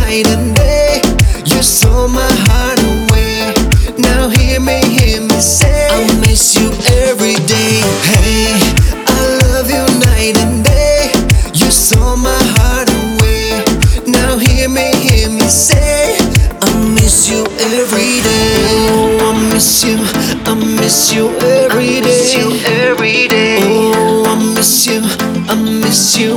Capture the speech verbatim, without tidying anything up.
night and day. You stole my heart away. Now hear me, hear me say, I miss you every day. Hey, I love you night and day. You stole my heart away. Now hear me, hear me say, I miss you every day. Oh, I miss you, I miss you every day. I miss you every day. Oh, I miss you, I miss you